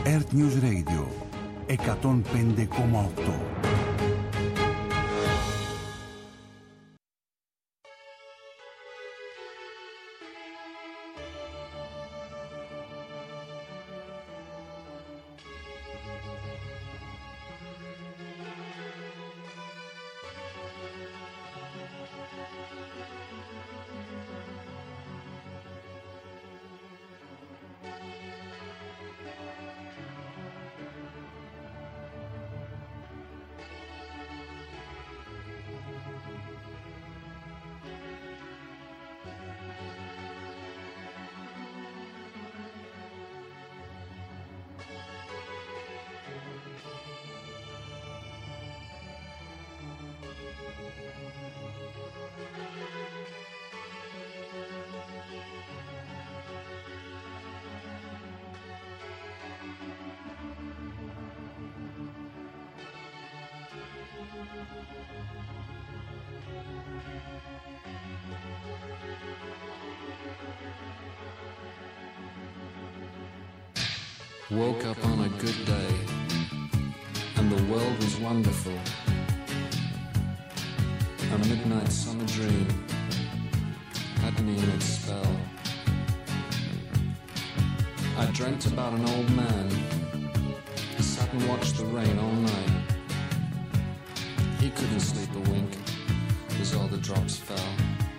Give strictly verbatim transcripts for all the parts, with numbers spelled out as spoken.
Earth News Radio εκατόν πέντε κόμμα οκτώ. Woke up on a good day, and the world was wonderful. A midnight summer dream had me in its spell. I dreamt about an old man who sat and watched the rain all night. He couldn't sleep a wink as all the drops fell.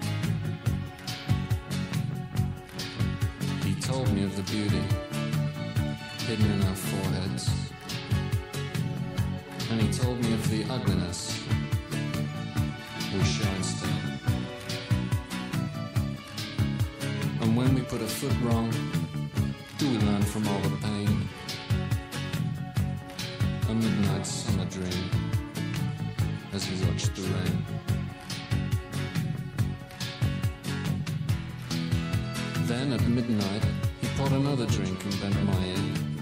He told me of the beauty hidden in our foreheads, and he told me of the ugliness we shine still. And when we put a foot wrong, do we learn from all the pain? A midnight summer dream as we watched the rain. Then at midnight he poured another drink and bent my ear.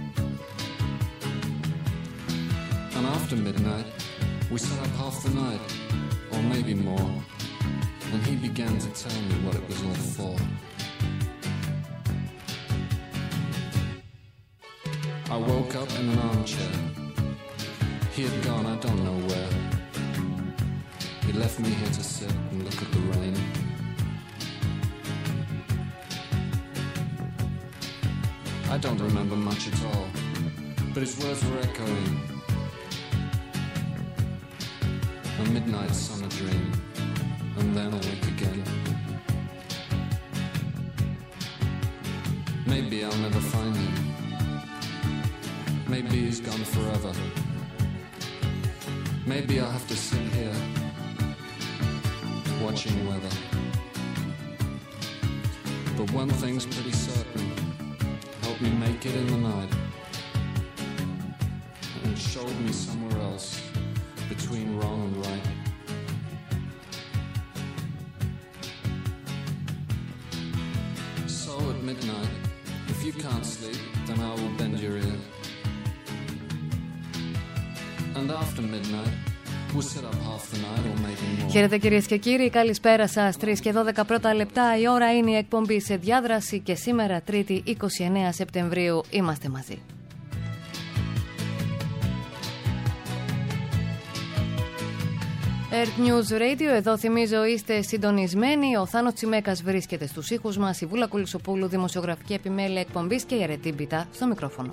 And after midnight, we sat up half the night, or maybe more, and he began to tell me what it was all for. I woke up in an armchair. He had gone I don't know where. He left me here to sit and look at the rain. I don't remember much at all, but his words were echoing. A midnight summer dream, and then awake again. Maybe I'll never find him. Maybe he's gone forever. Maybe I'll have to sit here, watching weather. But one thing's pretty certain, help me make it in the night, and showed me somewhere else between wrong and right. So at midnight, if you can't sleep, then I will bend your ear. And after midnight, we'll sit up half the night or maybe more. Χαίρετε κυρίες και κύριοι, καλησπέρα σας. τρεις και δώδεκα πρώτα λεπτά η ώρα είναι η εκπομπή Σε Διάδραση και σήμερα Τρίτη είκοσι εννέα Σεπτεμβρίου είμαστε μαζί. Earth News Radio, εδώ θυμίζω είστε συντονισμένοι. Ο Θάνος Τσιμέκας βρίσκεται στους ήχους μας, η Βούλα Κουλισσοπούλου, δημοσιογραφική επιμέλεια εκπομπής και η Αρετή Μπιτά στο μικρόφωνο.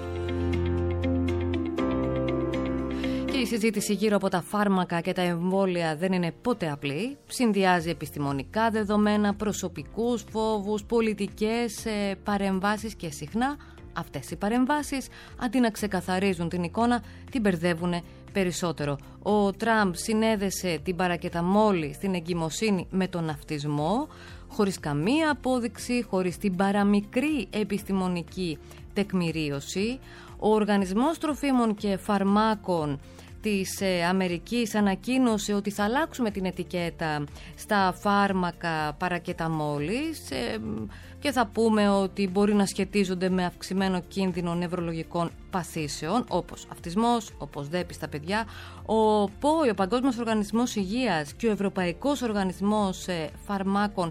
Και η συζήτηση γύρω από τα φάρμακα και τα εμβόλια δεν είναι ποτέ απλή. Συνδυάζει επιστημονικά δεδομένα, προσωπικούς φόβους, πολιτικές παρεμβάσεις και συχνά αυτές οι παρεμβάσεις αντί να ξεκαθαρίζουν την εικόνα την μπερδεύουν περισσότερο. Ο Τραμπ συνέδεσε την παρακεταμόλη στην εγκυμοσύνη με τον αυτισμό, χωρίς καμία απόδειξη, χωρίς την παραμικρή επιστημονική τεκμηρίωση. Ο Οργανισμός Τροφίμων και Φαρμάκων της Αμερικής ανακοίνωσε ότι θα αλλάξουμε την ετικέτα στα φάρμακα παρακεταμόλης και θα πούμε ότι μπορεί να σχετίζονται με αυξημένο κίνδυνο νευρολογικών παθήσεων όπως αυτισμός, όπως δέπη στα παιδιά. Ο ΠΟΗ, ο Παγκόσμιος Οργανισμός Υγείας και ο Ευρωπαϊκός Οργανισμός Φαρμάκων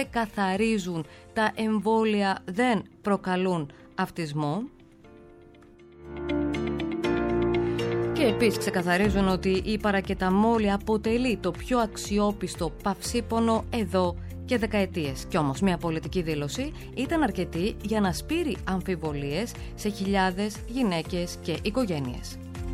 ξεκαθαρίζουν τα εμβόλια δεν προκαλούν αυτισμό. Και επίσης ξεκαθαρίζουν ότι η παρακεταμόλη αποτελεί το πιο αξιόπιστο παυσίπονο εδώ και δεκαετίες. Κι όμως μια πολιτική δήλωση ήταν αρκετή για να σπείρει αμφιβολίες σε χιλιάδες γυναίκες και οικογένειες.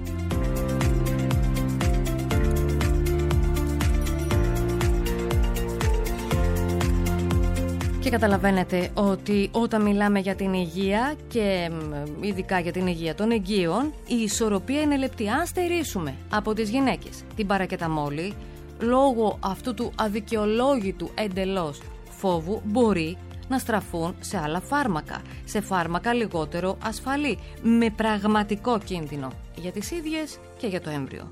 Και καταλαβαίνετε ότι όταν μιλάμε για την υγεία και ειδικά για την υγεία των εγγύων, η ισορροπία είναι λεπτή. Αν στερήσουμε από τις γυναίκες την παρακεταμόλη, λόγω αυτού του αδικαιολόγητου εντελώς φόβου, μπορεί να στραφούν σε άλλα φάρμακα, σε φάρμακα λιγότερο ασφαλή, με πραγματικό κίνδυνο για τις ίδιες και για το έμβριο.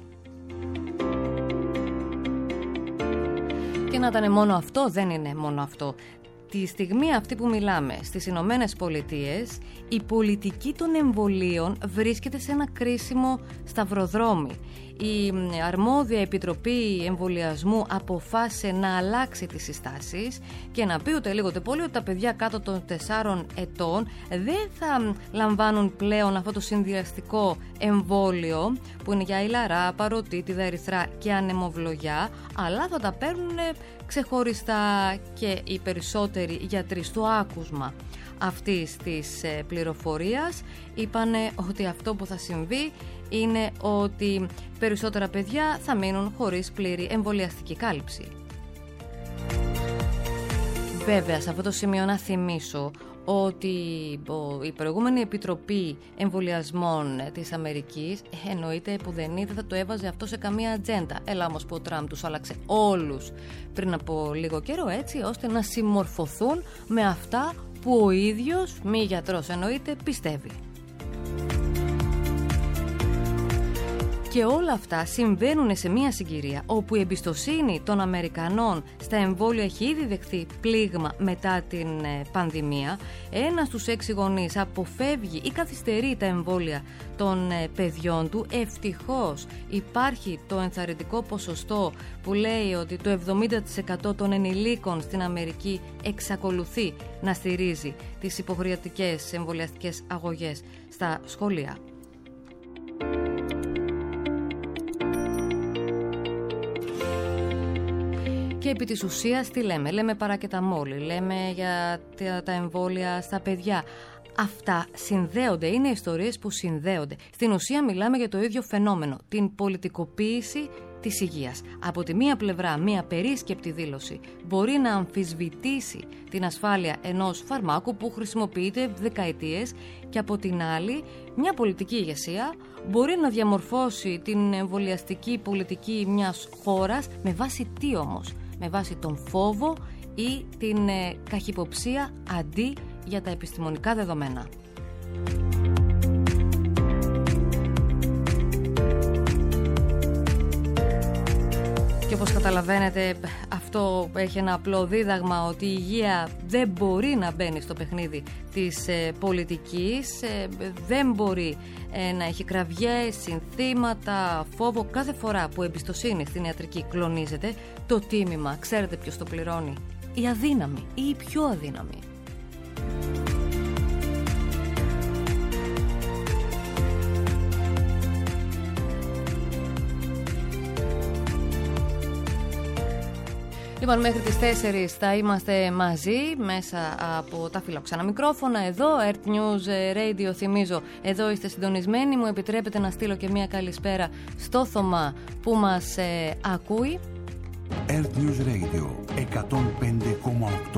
Και να ήταν μόνο αυτό, δεν είναι μόνο αυτό. Τη στιγμή αυτή που μιλάμε στις Ηνωμένες Πολιτείες, η πολιτική των εμβολίων βρίσκεται σε ένα κρίσιμο σταυροδρόμι. Η αρμόδια Επιτροπή Εμβολιασμού αποφάσισε να αλλάξει τις συστάσεις και να πει ούτε λίγο ούτε πολύ ότι τα παιδιά κάτω των τεσσάρων ετών δεν θα λαμβάνουν πλέον αυτό το συνδυαστικό εμβόλιο που είναι για ηλαρά, παροτίτιδα, ερυθρά και ανεμοβλογιά, αλλά θα τα παίρνουν ξεχωριστά, και οι περισσότεροι γιατροί στο άκουσμα αυτής της πληροφορίας είπανε ότι αυτό που θα συμβεί είναι ότι περισσότερα παιδιά θα μείνουν χωρίς πλήρη εμβολιαστική κάλυψη. Βέβαια, σε αυτό το σημείο να θυμίσω ότι η προηγούμενη Επιτροπή Εμβολιασμών της Αμερικής εννοείται που δεν είδε, θα το έβαζε αυτό σε καμία ατζέντα. Έλα όμως που ο Τραμπ τους άλλαξε όλους πριν από λίγο καιρό, έτσι ώστε να συμμορφωθούν με αυτά που ο ίδιος, μη γιατρός εννοείται, πιστεύει. Και όλα αυτά συμβαίνουν σε μια συγκυρία όπου η εμπιστοσύνη των Αμερικανών στα εμβόλια έχει ήδη δεχθεί πλήγμα μετά την πανδημία. Ένας στους έξι γονείς αποφεύγει ή καθυστερεί τα εμβόλια των παιδιών του. Ευτυχώς υπάρχει το ενθαρρυντικό ποσοστό που λέει ότι το εβδομήντα τοις εκατό των ενηλίκων στην Αμερική εξακολουθεί να στηρίζει τις υποχρεωτικές εμβολιαστικές αγωγές στα σχολεία. Και επί της ουσίας τι λέμε, λέμε παρακεταμόλη, λέμε για τα εμβόλια στα παιδιά. Αυτά συνδέονται, είναι ιστορίες που συνδέονται. Στην ουσία μιλάμε για το ίδιο φαινόμενο, την πολιτικοποίηση της υγείας. Από τη μία πλευρά, μία περίσκεπτη δήλωση μπορεί να αμφισβητήσει την ασφάλεια ενός φαρμάκου που χρησιμοποιείται δεκαετίες, και από την άλλη, μια πολιτική ηγεσία μπορεί να διαμορφώσει την εμβολιαστική πολιτική μιας χώρας με βάση τι όμως, με βάση τον φόβο ή την ε, καχυποψία αντί για τα επιστημονικά δεδομένα. Και όπως καταλαβαίνετε, αυτό έχει ένα απλό δίδαγμα, ότι η υγεία δεν μπορεί να μπαίνει στο παιχνίδι της ε, πολιτικής, ε, δεν μπορεί ε, να έχει κραυγές, συνθήματα, φόβο. Κάθε φορά που εμπιστοσύνη στην ιατρική κλονίζεται, το τίμημα, ξέρετε ποιος το πληρώνει? Οι αδύναμοι ή οι πιο αδύναμοι. Λοιπόν, μέχρι τις τέσσερις θα είμαστε μαζί μέσα από τα φιλόξανα μικρόφωνα εδώ, Earth News Radio. Θυμίζω, εδώ είστε συντονισμένοι. Μου επιτρέπετε να στείλω και μια καλησπέρα στο Θωμά που μας ε, ακούει. Earth News Radio εκατόν πέντε κόμμα οκτώ.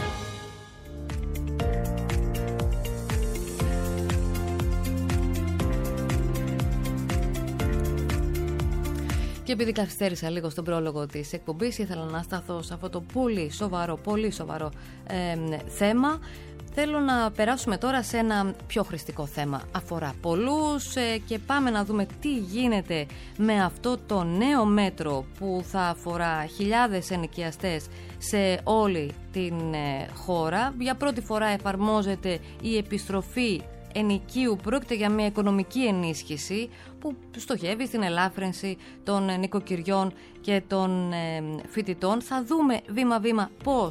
Και επειδή καθυστέρησα λίγο στον πρόλογο της εκπομπής, ήθελα να σταθώ σε αυτό το πολύ σοβαρό, πολύ σοβαρό ε, θέμα. Θέλω να περάσουμε τώρα σε ένα πιο χρηστικό θέμα. Αφορά πολλούς ε, και πάμε να δούμε τι γίνεται με αυτό το νέο μέτρο που θα αφορά χιλιάδες ενοικιαστές σε όλη την ε, χώρα. Για πρώτη φορά εφαρμόζεται η επιστροφή ενοικίου. Πρόκειται για μια οικονομική ενίσχυση που στοχεύει στην ελάφρυνση των νοικοκυριών και των ε, φοιτητών. Θα δούμε βήμα-βήμα πώς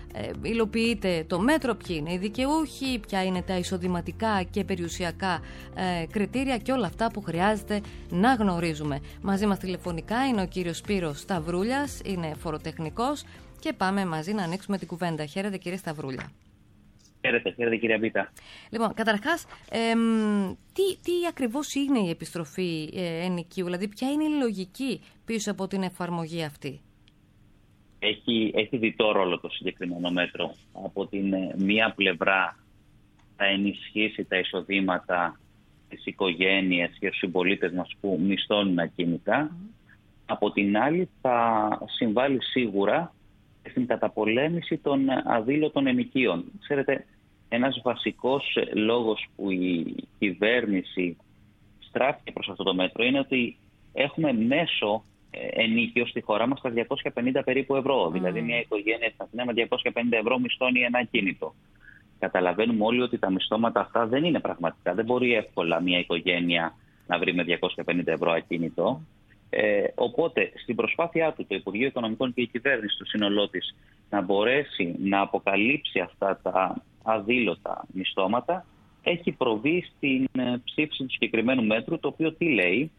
ε, υλοποιείται το μέτρο, ποιοι είναι οι δικαιούχοι, ποια είναι τα εισοδηματικά και περιουσιακά ε, κριτήρια και όλα αυτά που χρειάζεται να γνωρίζουμε. Μαζί μας τηλεφωνικά είναι ο κύριος Σπύρος Σταυρούλιας, είναι φοροτεχνικός και πάμε μαζί να ανοίξουμε την κουβέντα. Χαίρετε κύριε Σταυρούλια. Χαίρετε, χαίρετε κυρία Μπίτα. Λοιπόν, καταρχάς, εμ, τι, τι ακριβώς είναι η επιστροφή ε, ενοικίου, δηλαδή ποια είναι η λογική πίσω από την εφαρμογή αυτή? Έχει, έχει διτό ρόλο το συγκεκριμένο μέτρο. Από την ε, μία πλευρά θα ενισχύσει τα εισοδήματα της οικογένειας και τους συμπολίτες μας που μισθώνουν ακίνητα. Mm. Από την άλλη θα συμβάλλει σίγουρα στην καταπολέμηση των αδήλωτων ενοικίων. Ξέρετε, ένας βασικός λόγος που η κυβέρνηση στράφηκε προς αυτό το μέτρο είναι ότι έχουμε μέσο ενίκιο στη χώρα μας στα διακόσια πενήντα περίπου ευρώ. Mm. Δηλαδή μια οικογένεια στην Αθήνα με διακόσια πενήντα ευρώ μισθώνει ένα ακίνητο. Καταλαβαίνουμε όλοι ότι τα μισθώματα αυτά δεν είναι πραγματικά. Δεν μπορεί εύκολα μια οικογένεια να βρει με διακόσια πενήντα ευρώ ακίνητο. Ε, οπότε, στην προσπάθειά του το Υπουργείο Οικονομικών και η κυβέρνηση του σύνολό της να μπορέσει να αποκαλύψει αυτά τα αδήλωτα μισθώματα, έχει προβεί στην ψήφιση του συγκεκριμένου μέτρου, το οποίο τι λέει?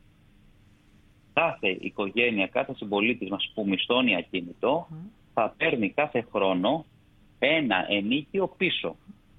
Κάθε οικογένεια, κάθε συμπολίτης μας που μισθώνει ακίνητο θα παίρνει κάθε χρόνο ένα ενοίκιο πίσω.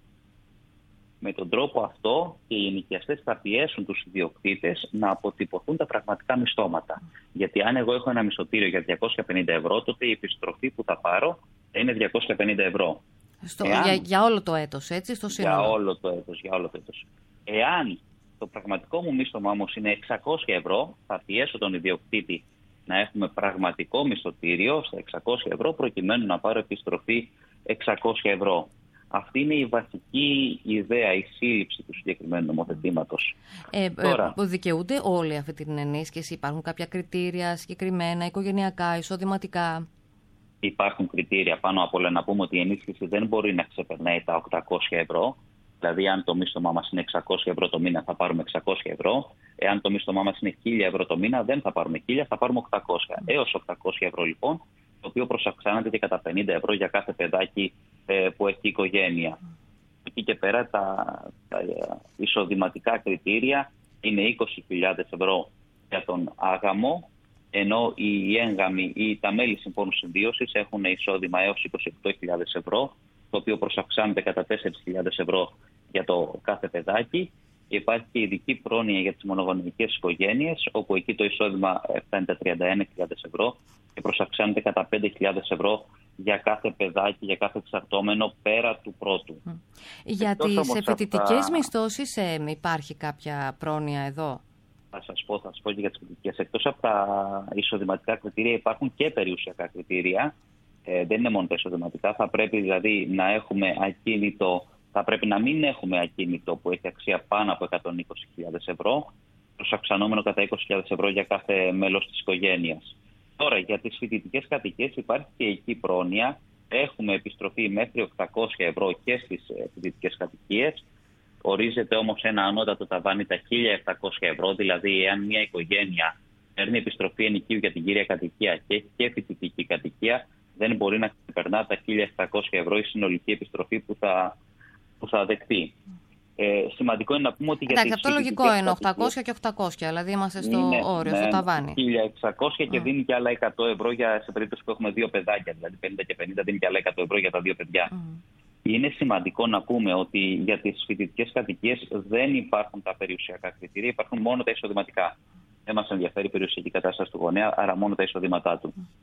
Με τον τρόπο αυτό και οι ενοικιαστές θα πιέσουν τους ιδιοκτήτες να αποτυπωθούν τα πραγματικά μισθώματα. Γιατί αν εγώ έχω ένα μισθωτήριο για διακόσια πενήντα ευρώ, τότε η επιστροφή που θα πάρω είναι διακόσια πενήντα ευρώ. Στο, Εάν, για, για όλο το έτος, έτσι, στο σύνολο. Για όλο το έτος, για όλο το έτος. Εάν το πραγματικό μου μίσθωμα όμως είναι εξακόσια ευρώ, θα πιέσω τον ιδιοκτήτη να έχουμε πραγματικό μισθωτήριο στα εξακόσια ευρώ, προκειμένου να πάρω επιστροφή εξακόσια ευρώ. Αυτή είναι η βασική ιδέα, η σύλληψη του συγκεκριμένου νομοθετήματος. Ε, Τώρα, ε, δικαιούνται όλοι αυτή την ενίσχυση? Υπάρχουν κάποια κριτήρια συγκεκριμένα, οικογενειακά, εισοδηματικά? Υπάρχουν κριτήρια. Πάνω απ' όλα να πούμε ότι η ενίσχυση δεν μπορεί να ξεπερνάει τα οκτακόσια ευρώ. Δηλαδή, αν το μίσθωμά μας είναι εξακόσια ευρώ το μήνα, θα πάρουμε εξακόσια ευρώ. Εάν το μίσθωμά μας είναι χίλια ευρώ το μήνα, δεν θα πάρουμε χίλια, θα πάρουμε οκτακόσια. Mm. Έως οκτακόσια ευρώ λοιπόν, το οποίο προσαυξάνεται και κατά πενήντα ευρώ για κάθε παιδάκι ε, που έχει οικογένεια. Mm. Εκεί και πέρα τα, τα εισοδηματικά κριτήρια είναι είκοσι χιλιάδες ευρώ για τον άγαμο, ενώ οι έγγαμοι ή τα μέλη συμφώνου συμβίωσης έχουν εισόδημα έως είκοσι οκτώ χιλιάδες ευρώ, το οποίο προσαυξάνεται κατά τέσσερις χιλιάδες ευρώ για το κάθε παιδάκι. Και υπάρχει και ειδική πρόνοια για τις μονογονεϊκές οικογένειες, όπου εκεί το εισόδημα φτάνει τα τριάντα ένα χιλιάδες ευρώ και προσαυξάνεται κατά πέντε χιλιάδες ευρώ για κάθε παιδάκι, για κάθε εξαρτώμενο πέρα του πρώτου. Mm. Για τις φοιτητικές αυτά... μισθώσεις ε, υπάρχει κάποια πρόνοια εδώ? Θα σας πω, θα σας πω και για τις φοιτητικές. Εκτός από τα εισοδηματικά κριτήρια υπάρχουν και περιουσιακά κριτήρια. Ε, δεν είναι μόνο τα εισοδηματικά. Θα πρέπει δηλαδή να έχουμε ακίνητο, θα πρέπει να μην έχουμε ακίνητο που έχει αξία πάνω από εκατόν είκοσι χιλιάδες ευρώ, προσαυξανόμενο κατά είκοσι χιλιάδες ευρώ για κάθε μέλος της οικογένειας. Τώρα, για τις φοιτητικές κατοικίες υπάρχει και εκεί πρόνοια. Έχουμε επιστροφή μέχρι οκτακόσια ευρώ και στις φοιτητικές κατοικίες. Ορίζεται όμως ένα ανώτατο ταβάνι τα χίλια επτακόσια ευρώ, δηλαδή εάν μια οικογένεια παίρνει επιστροφή ενοικίου για την κύρια κατοικία και έχει και φοιτητική κατοικία, δεν μπορεί να ξεπερνά τα χίλια επτακόσια ευρώ η συνολική επιστροφή που θα, που θα δεχτεί. Ε, σημαντικό είναι να πούμε ότι. Εντάξει, αυτό λογικό είναι, οκτακόσια και οκτακόσια, δηλαδή είμαστε στο είναι, όριο, ναι, στο ταβάνι. χίλια εξακόσια και mm. δίνει και άλλα εκατό ευρώ για, σε περίπτωση που έχουμε δύο παιδάκια, δηλαδή πενήντα και πενήντα, δίνει και άλλα εκατό ευρώ για τα δύο παιδιά. Mm. Είναι σημαντικό να πούμε ότι για τις φοιτητικές κατοικίες δεν υπάρχουν τα περιουσιακά κριτήρια, υπάρχουν μόνο τα εισοδηματικά. Δεν μας ενδιαφέρει η περιουσιακή κατάσταση του γονέα, άρα μόνο τα εισοδήματά του. Mm.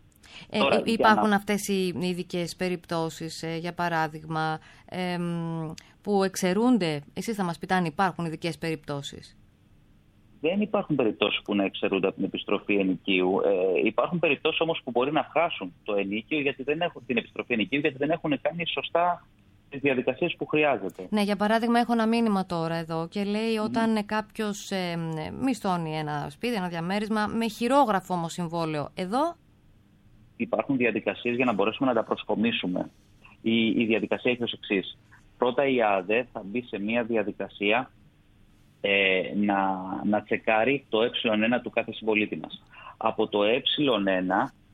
Ε, Τώρα, υπάρχουν να... αυτές οι ειδικές περιπτώσεις, ε, για παράδειγμα, ε, που εξαιρούνται? Εσείς θα μας πείτε αν υπάρχουν ειδικές περιπτώσεις. Δεν υπάρχουν περιπτώσεις που να εξαιρούνται από την επιστροφή ενοικίου. Ε, υπάρχουν περιπτώσεις όμως που μπορεί να χάσουν το ενοίκιο, γιατί δεν έχουν την επιστροφή ενοικίου, γιατί δεν έχουν κάνει σωστά τις διαδικασίες που χρειάζεται. Ναι, για παράδειγμα, έχω ένα μήνυμα τώρα εδώ και λέει όταν mm. κάποιος ε, μισθώνει ένα σπίτι, ένα διαμέρισμα, με χειρόγραφο όμως συμβόλαιο. Εδώ υπάρχουν διαδικασίες για να μπορέσουμε να τα προσκομίσουμε. Η, η διαδικασία έχει ως εξής. Πρώτα η ΑΔΕ θα μπει σε μια διαδικασία ε, να, να τσεκάρει το ε ένα του κάθε συμπολίτη μας. Από το ε ένα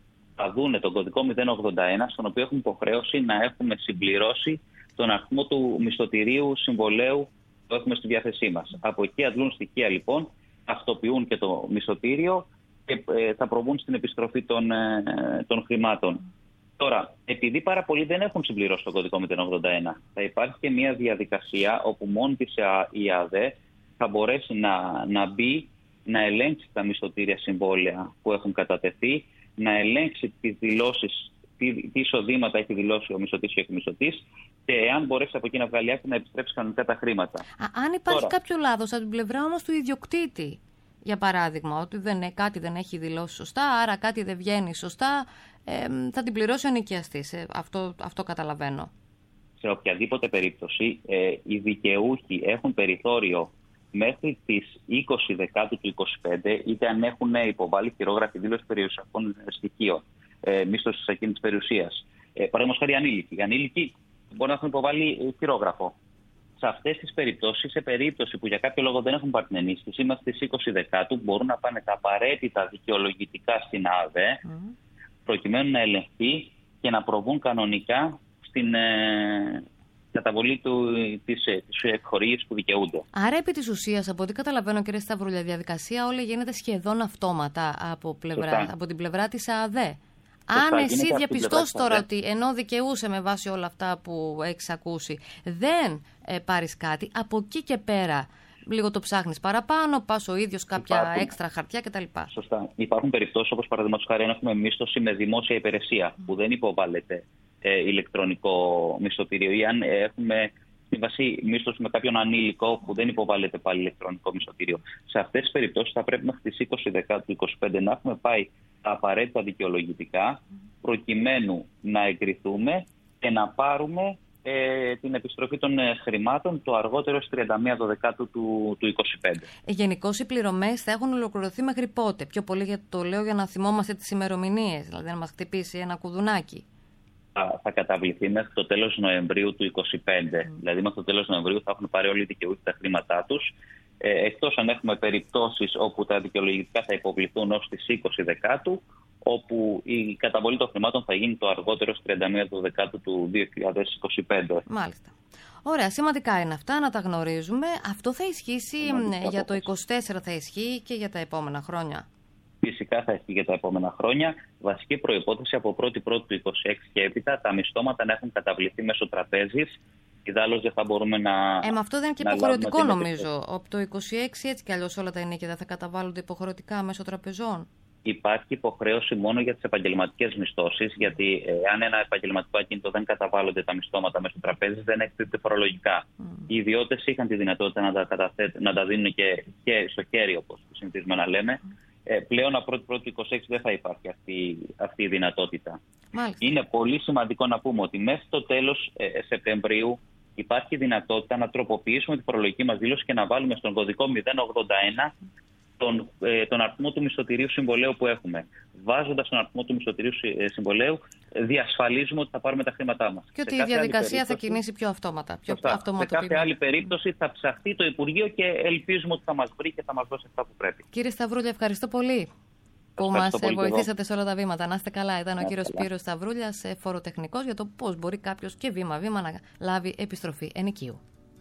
θα δούνε τον κωδικό μηδέν ογδόντα ένα, στον οποίο έχουμε υποχρέωση να έχουμε συμπληρώσει τον αριθμό του μισθωτηρίου συμβολέου που έχουμε στη διάθεσή μας. Από εκεί αντλούν στοιχεία λοιπόν, αυτοποιούν και το μισθωτήριο και ε, θα προβούν στην επιστροφή των, ε, των χρημάτων. Τώρα, επειδή πάρα πολλοί δεν έχουν συμπληρώσει τον κωδικό μηδέν ογδόντα ένα, θα υπάρχει και μια διαδικασία όπου μόνη της η ΑΔΕ θα μπορέσει να, να μπει, να ελέγξει τα μισθωτήρια συμβόλαια που έχουν κατατεθεί, να ελέγξει τις δηλώσεις, τι, τι εισοδήματα έχει δηλώσει ο μισθωτής και ο εκμισθωτής και εάν μπορέσει από εκεί να βγάλει άκρη να επιστρέψει κανονικά τα χρήματα. Α, αν υπάρχει Τώρα, κάποιο λάθος από την πλευρά όμως του ιδιοκτήτη, για παράδειγμα, ότι δεν, κάτι δεν έχει δηλώσει σωστά, άρα κάτι δεν βγαίνει σωστά, ε, θα την πληρώσει ο ενοικιαστής. Ε, αυτό, αυτό καταλαβαίνω. Σε οποιαδήποτε περίπτωση, ε, οι δικαιούχοι έχουν περιθώριο μέχρι τις είκοσι Δεκάτου του είκοσι πέντε, είτε αν έχουν υποβάλει χειρόγραφη δήλωση περιουσιακών στοιχείων, ε, μίσθωση ακίνητης περιουσίας. Ε, Παραδείγματος χάρη ανήλικοι. Οι ανήλικοι μπορεί να έχουν υποβάλει χειρόγραφο. Σε αυτές τις περιπτώσεις, σε περίπτωση που για κάποιο λόγο δεν έχουν πάρει την ενίσχυση, μέχρι τις είκοσι Δεκάτου μπορούν να πάνε τα απαραίτητα δικαιολογητικά στην ΑΔΕ, mm. προκειμένου να ελεγχθεί και να προβούν κανονικά στην ε, καταβολή του, της, της εκχορήγησης που δικαιούνται. Άρα, επί της ουσίας, από ό,τι καταλαβαίνω, κύριε Σταυρούλια, η διαδικασία όλη γίνεται σχεδόν αυτόματα από, πλευρά, από την πλευρά της ΑΔΕ. Αν εσύ διαπιστώσει τώρα ότι ενώ δικαιούσε με βάση όλα αυτά που έχεις ακούσει, δεν ε, πάρεις κάτι, από εκεί και πέρα λίγο το ψάχνεις παραπάνω, πας ο ίδιος κάποια Υπάρχουν... έξτρα χαρτιά κτλ. Σωστά. Υπάρχουν περιπτώσεις όπως παραδείγματος χάρη αν έχουμε μίσθωση με δημόσια υπηρεσία mm. που δεν υποβάλλεται ε, ηλεκτρονικό μισθωτήριο ή αν ε, έχουμε στη βάση μίσθωση με κάποιον ανήλικο που δεν υποβάλλεται πάλι ηλεκτρονικό μισθωτήριο. Σε αυτές τις περιπτώσεις θα πρέπει μέχρι τις είκοσι Δεκάτου του είκοσι πέντε να έχουμε πάει τα απαραίτητα δικαιολογητικά προκειμένου να εγκριθούμε και να πάρουμε ε, την επιστροφή των ε, χρημάτων το αργότερο στις τριάντα μία Δεκάτου του, του είκοσι πέντε. Γενικώς οι πληρωμές θα έχουν ολοκληρωθεί μέχρι πότε? Πιο πολύ για το λέω για να θυμόμαστε τις ημερομηνίες, δηλαδή να μας χτυπήσει ένα κουδουνάκι. Θα, θα καταβληθεί μέχρι το τέλος Νοεμβρίου του είκοσι πέντε. Mm. Δηλαδή μέχρι το τέλος Νοεμβρίου θα έχουν πάρει όλοι οι δικαιούχοι τα χρήματά τους. Ε, εκτός αν έχουμε περιπτώσεις όπου τα δικαιολογητικά θα υποβληθούν ως τις είκοσι Δεκάτου, όπου η καταβολή των χρημάτων θα γίνει το αργότερο στις τριάντα μία Δεκάτου του δύο χιλιάδες είκοσι πέντε. Μάλιστα. Ωραία, σημαντικά είναι αυτά, να τα γνωρίζουμε. Αυτό θα ισχύσει σημαντικά για το είκοσι τέσσερα, θα ισχύει και για τα επόμενα χρόνια? Φυσικά θα ισχύει για τα επόμενα χρόνια. Βασική προϋπόθεση από πρώτη Πρώτου του είκοσι έξι και έπειτα τα μισθώματα να έχουν καταβληθεί μέσω τραπέζης. Ιδάλλως δεν θα μπορούμε να. Ε, με αυτό δεν είναι και υποχρεωτικό νομίζω. Από το είκοσι έξι έτσι κι αλλιώς όλα τα ενίκια δεν θα καταβάλλονται υποχρεωτικά μέσω τραπεζών. Υπάρχει υποχρέωση μόνο για τις επαγγελματικές μισθώσεις, γιατί ε, αν ένα επαγγελματικό ακίνητο δεν καταβάλλονται τα μισθώματα μέσω τραπέζης, δεν εκπίπτει φορολογικά. Mm. Οι ιδιώτες είχαν τη δυνατότητα να τα, καταθέτ, να τα δίνουν και, και στο χέρι, όπως συνηθίζουμε να λέμε. Mm. Ε, πλέον από πρώτη Πρώτου του είκοσι έξι δεν θα υπάρχει αυτή, αυτή η δυνατότητα. Μάλιστα. Είναι πολύ σημαντικό να πούμε ότι μέχρι το τέλος ε, Σεπτεμβρίου υπάρχει δυνατότητα να τροποποιήσουμε τη φορολογική μας δήλωση και να βάλουμε στον κωδικό μηδέν ογδόντα ένα τον, ε, τον αριθμό του μισθωτηρίου συμβολέου που έχουμε. Βάζοντας τον αριθμό του μισθωτηρίου συμβολέου, διασφαλίζουμε ότι θα πάρουμε τα χρήματά μας. Και ότι η διαδικασία θα κινήσει πιο αυτόματα. Πιο σε κάθε άλλη περίπτωση θα ψαχθεί το Υπουργείο και ελπίζουμε ότι θα μας βρει και θα μας δώσει αυτά που πρέπει. Κύριε Σταυρούλια, ευχαριστώ πολύ που μας βοηθήσατε σε όλα τα βήματα. Να είστε καλά. Ήταν ο κύριος Σπύρος Σταυρούλιας, φοροτεχνικός, για το πώς μπορεί κάποιος και βήμα-βήμα να λάβει επιστροφή ενοικίου.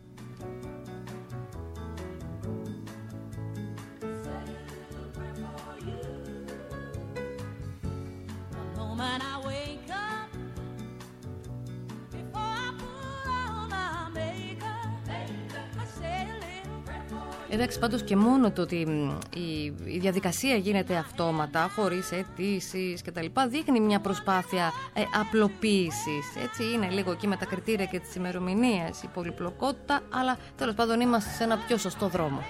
Εντάξει, πάντως και μόνο το ότι η, η διαδικασία γίνεται αυτόματα, χωρίς αιτήσεις κτλ., δείχνει μια προσπάθεια ε, απλοποίησης. Έτσι, είναι λίγο εκεί με τα κριτήρια και τις ημερομηνίες, η πολυπλοκότητα, αλλά τέλος πάντων είμαστε σε ένα πιο σωστό δρόμο.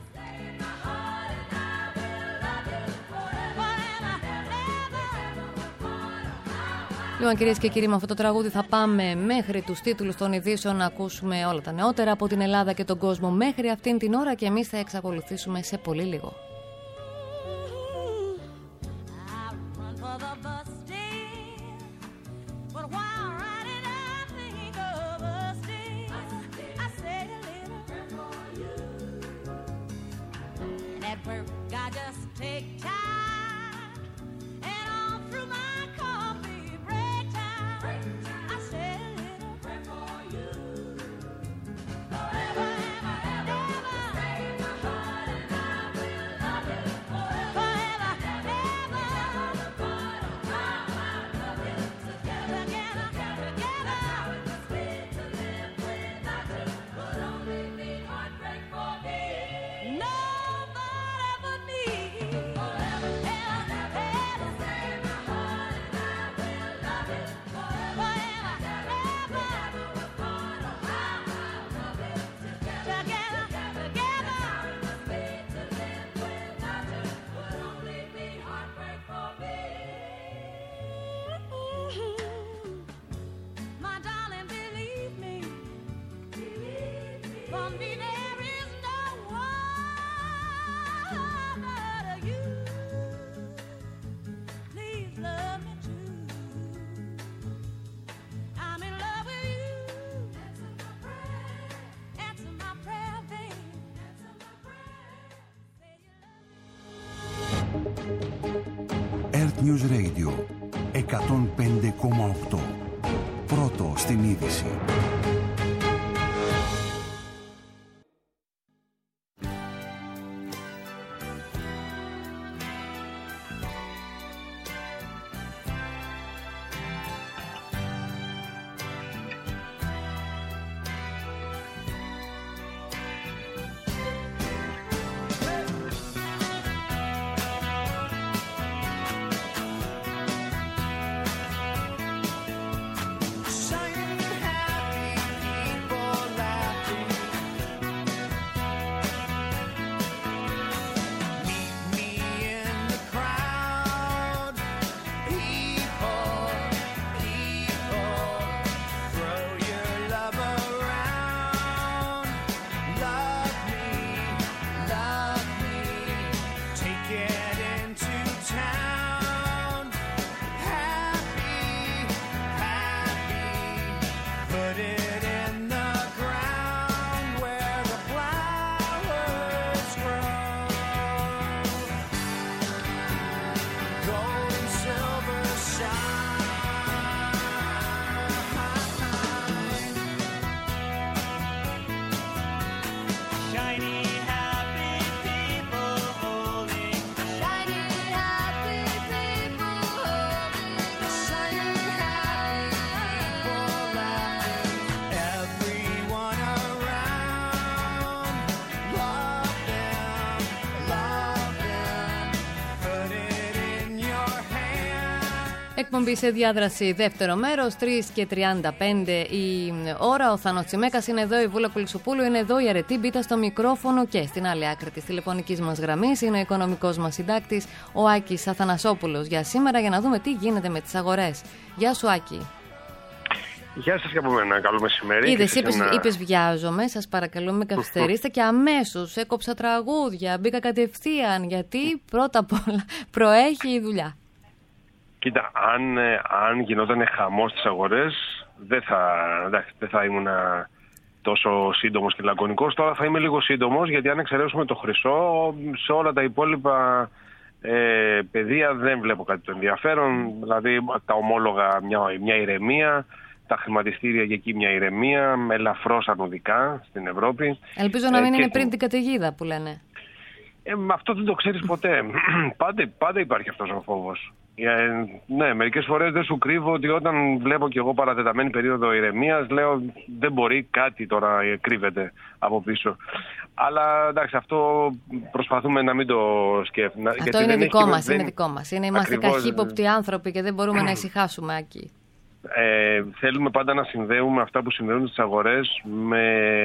Λοιπόν, κυρίες και κύριοι, με αυτό το τραγούδι θα πάμε μέχρι τους τίτλους των ειδήσεων να ακούσουμε όλα τα νεότερα από την Ελλάδα και τον κόσμο μέχρι αυτήν την ώρα και εμείς θα εξακολουθήσουμε σε πολύ λίγο. At work, I just take time, and all through my car. Earth News Radio εκατόν πέντε κόμμα οκτώ. Πρώτο στην είδηση. Εκπομπή σε διάδραση, δεύτερο μέρος, τρεις και τριάντα πέντε η ώρα. Ο Θάνος Τσιμέκας είναι εδώ, η Βούλα Κουλισοπούλου είναι εδώ, η Αρετή Μπίτα στο μικρόφωνο και στην άλλη άκρη της τηλεφωνικής μας γραμμής είναι ο οικονομικός μας συντάκτης, ο Άκης Αθανασόπουλος, για σήμερα, για να δούμε τι γίνεται με τις αγορές. Γεια σου, Άκη. Γεια σας και από μένα, καλό μεσημέρι. Είδες, είπες, ένα... είπες βιάζομαι, σας παρακαλώ με καθυστερήστε και αμέσως έκοψα τραγούδια, μπήκα κατευθείαν, γιατί πρώτα απ' όλα προέχει η δουλειά. Κοίτα, αν, αν γινόταν χαμός στις αγορές, δεν θα, εντάξει, δεν θα ήμουν τόσο σύντομος και λακωνικός. Τώρα θα είμαι λίγο σύντομος, γιατί αν εξαιρέσουμε το χρυσό, σε όλα τα υπόλοιπα ε, πεδία δεν βλέπω κάτι το ενδιαφέρον. Δηλαδή τα ομόλογα μια, μια ηρεμία, τα χρηματιστήρια και εκεί μια ηρεμία, με ελαφρώς αρνητικά στην Ευρώπη. Ελπίζω να μην ε, είναι και... πριν την καταιγίδα που λένε. Ε, αυτό δεν το ξέρεις ποτέ. πάντα, πάντα υπάρχει αυτός ο φόβος. Ε, ναι, μερικές φορές δεν σου κρύβω ότι όταν βλέπω κι εγώ παρατεταμένη περίοδο ηρεμίας, λέω δεν μπορεί, κάτι τώρα κρύβεται από πίσω. Αλλά εντάξει, αυτό προσπαθούμε να μην το σκέφτουμε. Αυτό γιατί είναι δικό μας, είναι δικό μας. Είναι, είμαστε καχύποπτοι άνθρωποι και δεν μπορούμε να ησυχάσουμε εκεί. Ε, θέλουμε πάντα να συνδέουμε αυτά που συμβαίνουν στις αγορές με...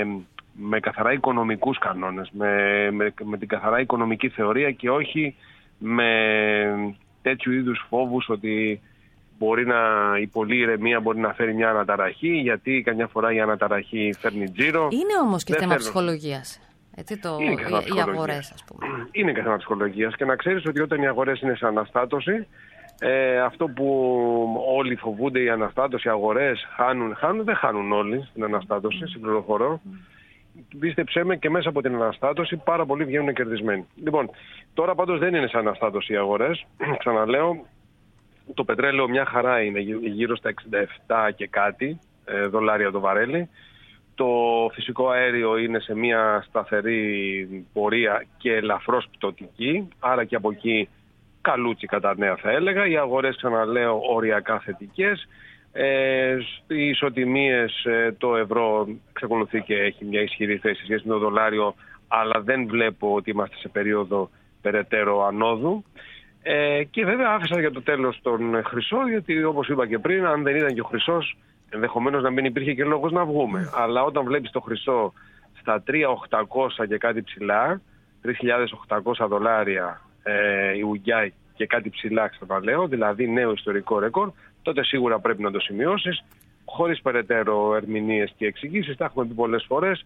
με καθαρά οικονομικούς κανόνες, με, με, με την καθαρά οικονομική θεωρία και όχι με τέτοιου είδους φόβους ότι μπορεί να, η πολλή ηρεμία μπορεί να φέρει μια αναταραχή, γιατί καμιά φορά η αναταραχή φέρνει τζίρο. Είναι όμως και θέμα θέλω... ψυχολογίας. Έτσι το... Είναι οι, οι αγορές, ας πούμε. Είναι και θέμα ψυχολογίας. Και να ξέρεις ότι όταν οι αγορές είναι σε αναστάτωση, ε, αυτό που όλοι φοβούνται, η αναστάτωση, οι αγορές χάνουν, χάνουν, δεν χάνουν όλοι στην αναστάτωση, mm. συμπληροφορώ. Mm. Πίστεψέ με, και μέσα από την αναστάτωση πάρα πολλοί βγαίνουν κερδισμένοι. Λοιπόν, τώρα πάντως δεν είναι σε αναστάτωση οι αγορές. Ξαναλέω, το πετρέλαιο μια χαρά είναι γύρω στα εξήντα επτά και κάτι ε, δολάρια το βαρέλι. Το φυσικό αέριο είναι σε μια σταθερή πορεία και ελαφρώς πτωτική. Άρα και από εκεί καλούτσι κατά νέα θα έλεγα. Οι αγορές, ξαναλέω, οριακά θετικές. Ε, οι ισοτιμίες, ε, το ευρώ εξακολουθεί και έχει μια ισχυρή θέση σχέση με το δολάριο, αλλά δεν βλέπω ότι είμαστε σε περίοδο περαιτέρω ανόδου. Ε, και βέβαια άφησα για το τέλος τον χρυσό, γιατί όπως είπα και πριν, αν δεν ήταν και ο χρυσός, ενδεχομένως να μην υπήρχε και λόγος να βγούμε. Mm. Αλλά όταν βλέπεις το χρυσό στα τρεις χιλιάδες οκτακόσια και κάτι ψηλά, τρεις χιλιάδες οκτακόσια δολάρια ε, η ουγγιά και κάτι ψηλά, ξαναλέω, δηλαδή νέο ιστορικό ρεκόρ, τότε σίγουρα πρέπει να το σημειώσεις, χωρίς περαιτέρω ερμηνείες και εξηγήσεις. Τα έχουμε πει πολλές φορές.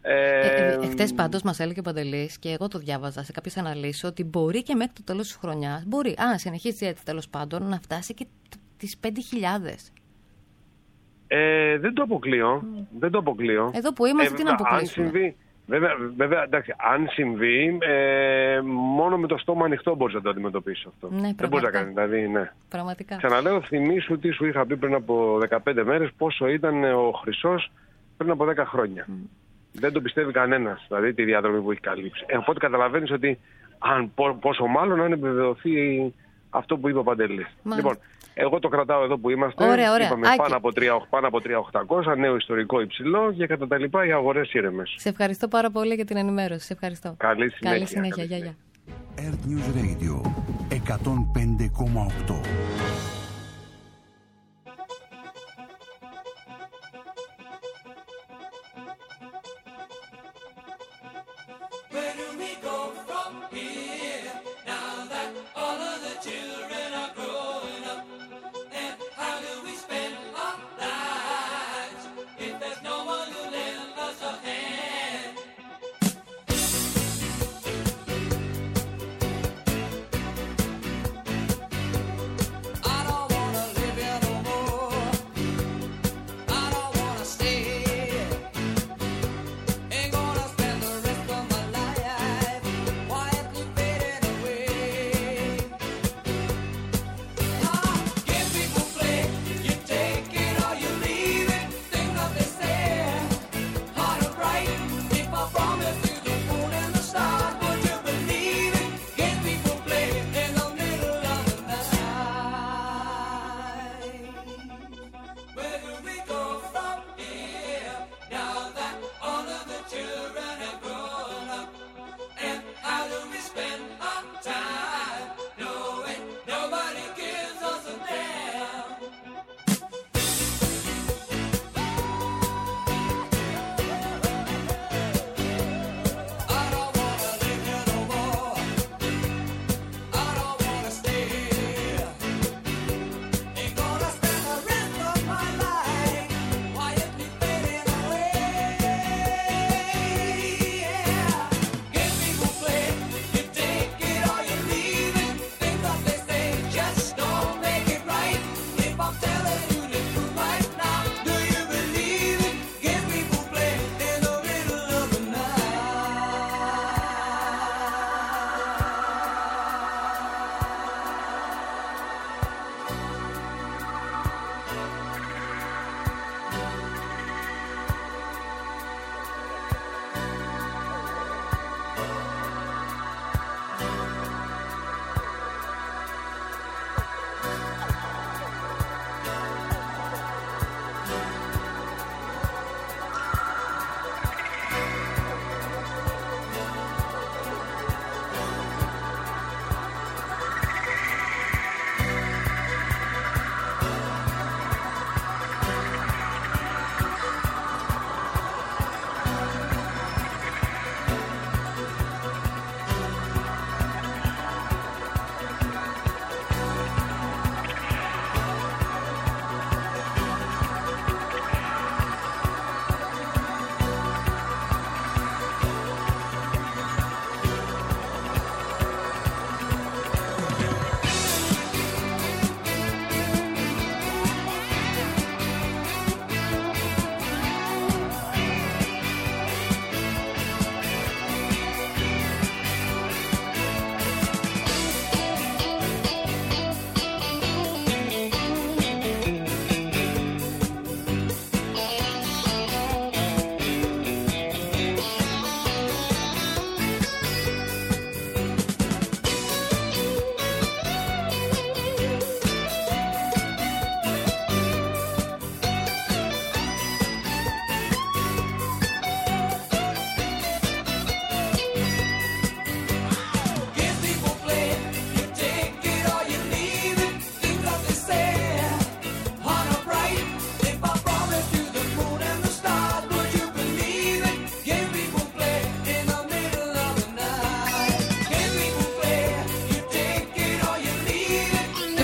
Ε, ε, Εχθές πάντως μας έλεγε ο Παντελής, και εγώ το διάβαζα σε κάποιες αναλύσεις, ότι μπορεί και μέχρι το τέλος της χρονιάς, μπορεί, αν συνεχίσει έτσι τέλος πάντων, να φτάσει και τις πέντε χιλιάδες. Ε, δεν το αποκλείω. Mm. Δεν το αποκλείω. Εδώ που είμαστε, ε, τι να αποκλείσουμε. Αν συμβεί, βέβαια, βέβαια εντάξει, αν συμβεί, ε, μόνο με το στόμα ανοιχτό μπορείς να το αντιμετωπίσεις αυτό. Ναι, δεν μπορείς να κάνεις, δηλαδή, ναι. Πραγματικά. Ξαναλέω, θυμήσου τι σου είχα πει πριν από δεκαπέντε μέρες, πόσο ήταν ο Χρυσός πριν από δέκα χρόνια. Mm. Δεν το πιστεύει κανένας, δηλαδή τη διαδρομή που έχει καλύψει. Ε, οπότε καταλαβαίνεις ότι αν, πόσο μάλλον αν επιβεβαιωθεί αυτό που είπε ο Παντελής. Λοιπόν, εγώ το κρατάω εδώ που είμαστε. Ωραία, ωραία. Είπαμε πάνω από, τρία χιλιάδες οκτακόσια, νέο ιστορικό υψηλό και κατά τα λοιπά οι αγορές ήρεμες. Σε ευχαριστώ πάρα πολύ για την ενημέρωση. Σε ευχαριστώ. Καλή συνέχεια. Καλή συνέχεια. Γεια, γεια. Earth News Radio εκατόν πέντε κόμμα οκτώ. I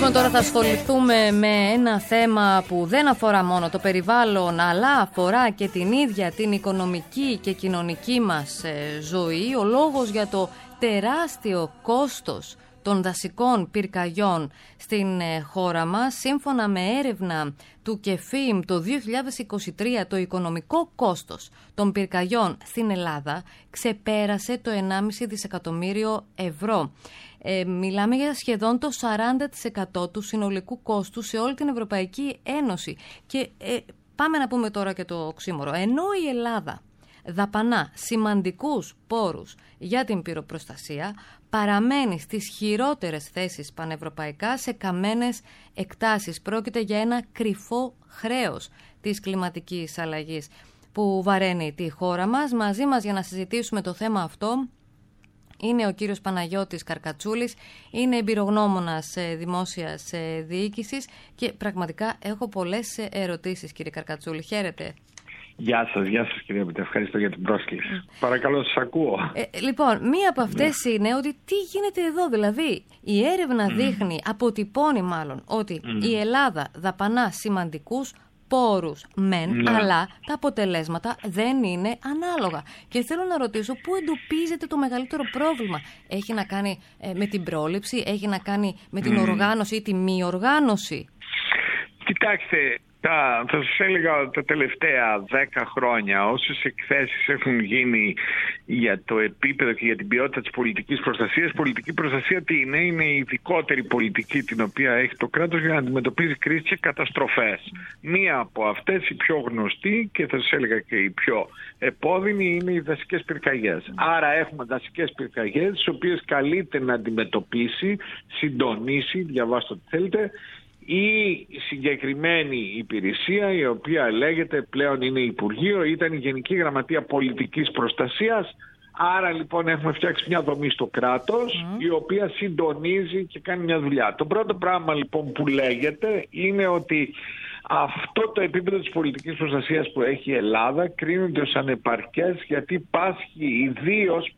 Λοιπόν, τώρα θα ασχοληθούμε με ένα θέμα που δεν αφορά μόνο το περιβάλλον, αλλά αφορά και την ίδια την οικονομική και κοινωνική μας ζωή. Ο λόγος για το τεράστιο κόστος των δασικών πυρκαγιών στην χώρα μας. Σύμφωνα με έρευνα του ΚΕΦΙΜ το δύο χιλιάδες είκοσι τρία, το οικονομικό κόστος των πυρκαγιών στην Ελλάδα ξεπέρασε το ενάμιση δισεκατομμύριο ευρώ. Ε, μιλάμε για σχεδόν το σαράντα τοις εκατό του συνολικού κόστου σε όλη την Ευρωπαϊκή Ένωση. Και ε, πάμε να πούμε τώρα και το οξύμορο. Ενώ η Ελλάδα δαπανά σημαντικούς πόρους για την πυροπροστασία, παραμένει στις χειρότερες θέσεις πανευρωπαϊκά σε καμένες εκτάσεις. Πρόκειται για ένα κρυφό χρέος της κλιματικής αλλαγής που βαραίνει τη χώρα μας. Μαζί μας για να συζητήσουμε το θέμα αυτό είναι ο κύριος Παναγιώτης Καρκατσούλης, είναι εμπειρογνώμονας δημόσιας διοίκησης και πραγματικά έχω πολλές ερωτήσεις, κύριε Καρκατσούλη. Χαίρετε. Γεια σας, γεια σας κυρία Πίτα, ευχαριστώ για την πρόσκληση. Mm. Παρακαλώ, σας ακούω. Ε, λοιπόν, μία από αυτές yeah. είναι ότι τι γίνεται εδώ, δηλαδή η έρευνα mm. δείχνει, αποτυπώνει μάλλον, ότι mm. η Ελλάδα δαπανά σημαντικούς πόρους μεν, yeah. αλλά τα αποτελέσματα δεν είναι ανάλογα. Και θέλω να ρωτήσω, πού εντοπίζεται το μεγαλύτερο πρόβλημα? Έχει να κάνει ε, με την πρόληψη, έχει να κάνει με την mm. οργάνωση ή τη μη οργάνωση? Κοιτάξτε, Τα, θα σας έλεγα τα τελευταία δέκα χρόνια όσες εκθέσεις έχουν γίνει για το επίπεδο και για την ποιότητα της πολιτικής προστασίας. Πολιτική προστασία τι είναι? Είναι η ειδικότερη πολιτική την οποία έχει το κράτος για να αντιμετωπίζει κρίσεις και καταστροφές. Μία από αυτές, η πιο γνωστή και θα σας έλεγα και η πιο επώδυνη, είναι οι δασικές πυρκαγιές. Άρα έχουμε δασικές πυρκαγιές τις οποίες καλείται να αντιμετωπίσει, συντονίσει, διαβάστε ό,τι θέλετε, η συγκεκριμένη υπηρεσία, η οποία λέγεται πλέον είναι Υπουργείο, ήταν η Γενική Γραμματεία Πολιτικής Προστασίας. Άρα λοιπόν έχουμε φτιάξει μια δομή στο κράτος mm. η οποία συντονίζει και κάνει μια δουλειά. Το πρώτο πράγμα λοιπόν που λέγεται είναι ότι αυτό το επίπεδο της πολιτικής προστασίας που έχει η Ελλάδα κρίνεται ως ανεπαρκές, γιατί πάσχει ιδίως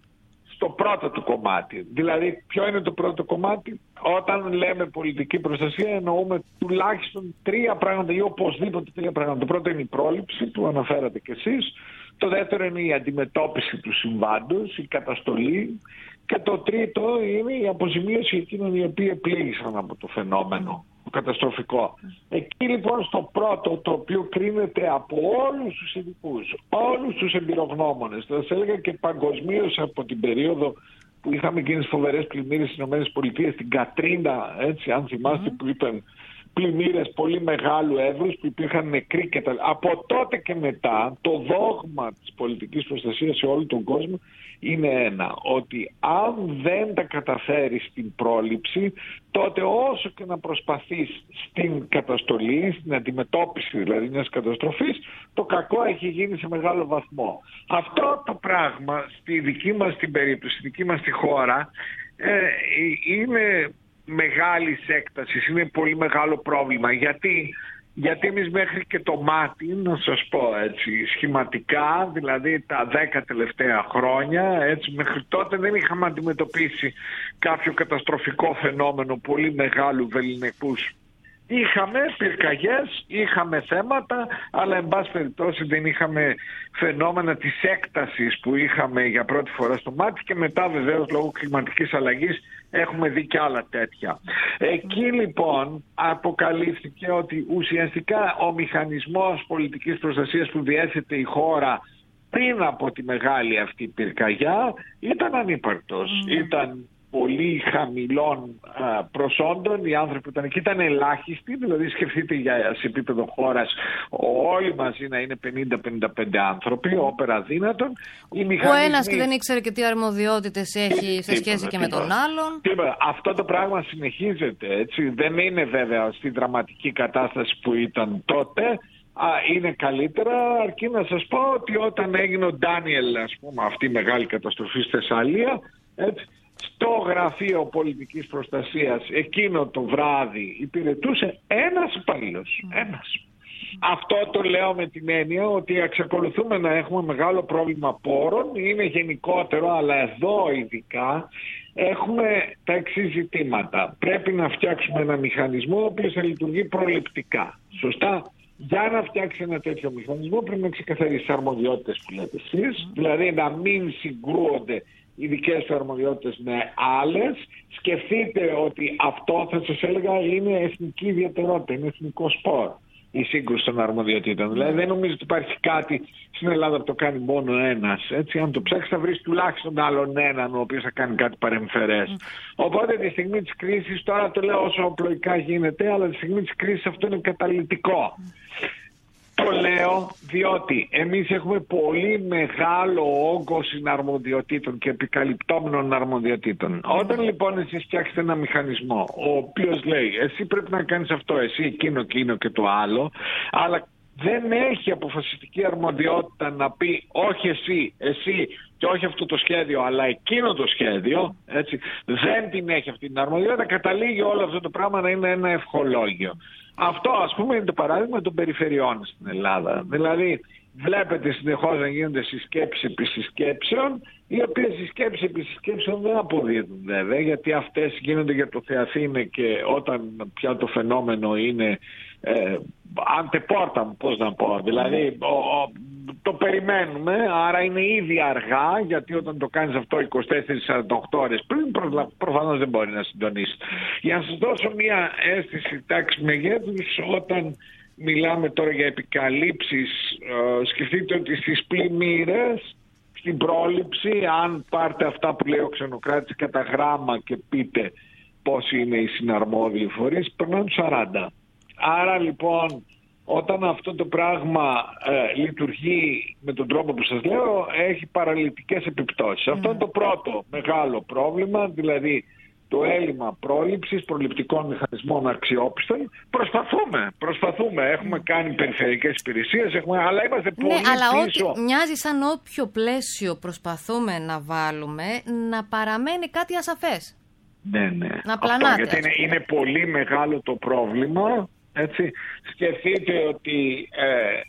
στο πρώτο του κομμάτι. Δηλαδή, ποιο είναι το πρώτο κομμάτι? Όταν λέμε πολιτική προστασία εννοούμε τουλάχιστον τρία πράγματα ή οπωσδήποτε τρία πράγματα. Το πρώτο είναι η πρόληψη, που αναφέρατε κι εσείς. Το δεύτερο είναι η αντιμετώπιση του συμβάντος, η καταστολή. Και το τρίτο είναι η αποζημίωση εκείνων οι οποίοι επλήγησαν από το φαινόμενο, το καταστροφικό. Εκεί λοιπόν στο πρώτο, το οποίο κρίνεται από όλους τους ειδικούς, όλους τους εμπειρογνώμονες, θα σας έλεγα και παγκοσμίως από την περίοδο που είχαμε εκείνες φοβερές πλημμύρες στις ΗΠΑ, την Κατρίνα, έτσι, αν θυμάστε, mm. που ήταν πλημμύρες πολύ μεγάλου εύρους, που υπήρχαν νεκροί και τα... Από τότε και μετά το δόγμα της πολιτικής προστασίας σε όλο τον κόσμο είναι ένα, ότι αν δεν τα καταφέρεις στην πρόληψη, τότε όσο και να προσπαθείς στην καταστολή, στην αντιμετώπιση δηλαδή μιας καταστροφής, το κακό έχει γίνει σε μεγάλο βαθμό. Αυτό το πράγμα στη δική μας την περίπτωση, στη δική μας τη χώρα, ε, είναι μεγάλης έκτασης, είναι πολύ μεγάλο πρόβλημα. Γιατί, γιατί εμείς μέχρι και το μάτι, να σας πω έτσι, σχηματικά, δηλαδή τα δέκα τελευταία χρόνια, έτσι, μέχρι τότε δεν είχαμε αντιμετωπίσει κάποιο καταστροφικό φαινόμενο πολύ μεγάλου βελληνικούς. Είχαμε πυρκαγιές, είχαμε θέματα, αλλά εν πάση περιπτώσει δεν είχαμε φαινόμενα της έκτασης που είχαμε για πρώτη φορά στο μάτι, και μετά βεβαίως λόγω κλιματικής αλλαγής έχουμε δει και άλλα τέτοια. Εκεί λοιπόν αποκαλύφθηκε ότι ουσιαστικά ο μηχανισμός πολιτικής προστασίας που διέθετε η χώρα πριν από τη μεγάλη αυτή πυρκαγιά ήταν ανύπαρκτος. Mm. Ήταν πολύ χαμηλών α, προσόντων, οι άνθρωποι που ήταν εκεί ήταν ελάχιστοι, δηλαδή σκεφτείτε για, σε επίπεδο χώρας όλοι μαζί να είναι πενήντα με πενήντα πέντε άνθρωποι, όπερα δύνατον. Ο ένας και δεν ήξερε και τι αρμοδιότητες έχει σε σχέση και με τον άλλον. Τίποτα. Αυτό το πράγμα συνεχίζεται, έτσι. Δεν είναι βέβαια στη δραματική κατάσταση που ήταν τότε. Α, είναι καλύτερα, αρκεί να σας πω ότι όταν έγινε ο Ντάνιελ, ας πούμε, αυτή η μεγάλη καταστροφή στη Θεσσαλία, έτσι, στο γραφείο πολιτικής προστασίας εκείνο το βράδυ υπηρετούσε ένας υπαλλήλος. Ένας. Αυτό το λέω με την έννοια ότι εξακολουθούμε να έχουμε μεγάλο πρόβλημα πόρων, είναι γενικότερο, αλλά εδώ ειδικά έχουμε τα εξής ζητήματα. Πρέπει να φτιάξουμε ένα μηχανισμό ο οποίος θα λειτουργεί προληπτικά. Σωστά. Για να φτιάξει ένα τέτοιο μηχανισμό πρέπει να ξεκαθαρίσει τις αρμοδιότητες που λέτε εσείς, δηλαδή να μην συγκρούονται οι δικές του αρμοδιότητες με άλλες. Σκεφτείτε ότι αυτό, θα σας έλεγα, είναι εθνική ιδιαιτερότητα, είναι εθνικό σπορ η σύγκρουση των αρμοδιοτήτων. Δηλαδή δεν νομίζω ότι υπάρχει κάτι στην Ελλάδα που το κάνει μόνο ένας. Έτσι, αν το ψάξεις θα βρεις τουλάχιστον άλλον έναν ο οποίος θα κάνει κάτι παρεμφερές. Mm. Οπότε τη στιγμή της κρίσης, τώρα το λέω όσο απλοϊκά γίνεται, αλλά τη στιγμή της κρίσης αυτό είναι καταλυτικό. Mm. Το λέω διότι εμείς έχουμε πολύ μεγάλο όγκο συναρμοδιοτήτων και επικαλυπτόμενων αρμοδιοτήτων. Όταν λοιπόν εσείς φτιάξετε ένα μηχανισμό ο οποίος λέει εσύ πρέπει να κάνεις αυτό, εσύ εκείνο, εκείνο και το άλλο, αλλά δεν έχει αποφασιστική αρμοδιότητα να πει όχι εσύ, εσύ και όχι αυτό το σχέδιο αλλά εκείνο το σχέδιο, έτσι, δεν την έχει αυτή την αρμοδιότητα, καταλήγει όλο αυτό το πράγμα να είναι ένα ευχολόγιο. Αυτό ας πούμε είναι το παράδειγμα των περιφερειών στην Ελλάδα. Δηλαδή βλέπετε συνεχώς να γίνονται συσκέψεις επί συσκέψεων, οι οποίες συσκέψεις επί συσκέψεων δεν αποδίδουν βέβαια, γιατί αυτές γίνονται για το Θεαθήνε και όταν πια το φαινόμενο είναι ε, αντεπόρτα, πώς να πω, δηλαδή ο, ο, το περιμένουμε, άρα είναι ήδη αργά, γιατί όταν το κάνεις αυτό είκοσι τέσσερις με σαράντα οκτώ ώρες πριν προ, προφανώς δεν μπορεί να συντονίσει. Για να σας δώσω μια αίσθηση τάξη μεγέθους, όταν μιλάμε τώρα για επικαλύψεις, ε, σκεφτείτε ότι στις πλημμύρες, στην πρόληψη, αν πάρτε αυτά που λέει ο Ξενοκράτης κατά γράμμα και πείτε πόσοι είναι οι συναρμόδιοι φορείς, περνάνε τους σαράντα. Άρα λοιπόν όταν αυτό το πράγμα ε, λειτουργεί με τον τρόπο που σας λέω, έχει παραλυτικές επιπτώσεις. Mm. Αυτό είναι το πρώτο μεγάλο πρόβλημα, δηλαδή το έλλειμμα πρόληψης, προληπτικών μηχανισμών αξιόπιστων. Προσπαθούμε, προσπαθούμε. Έχουμε κάνει περιφερειακές υπηρεσίες, έχουμε, αλλά είμαστε πολύ ναι, αλλά πίσω. Ό,τι μοιάζει σαν όποιο πλαίσιο προσπαθούμε να βάλουμε, να παραμένει κάτι ασαφές. Ναι, ναι. Να πλανάται. Αυτό, γιατί είναι, είναι πολύ μεγάλο το πρόβλημα. Έτσι. Σκεφτείτε ότι... Ε,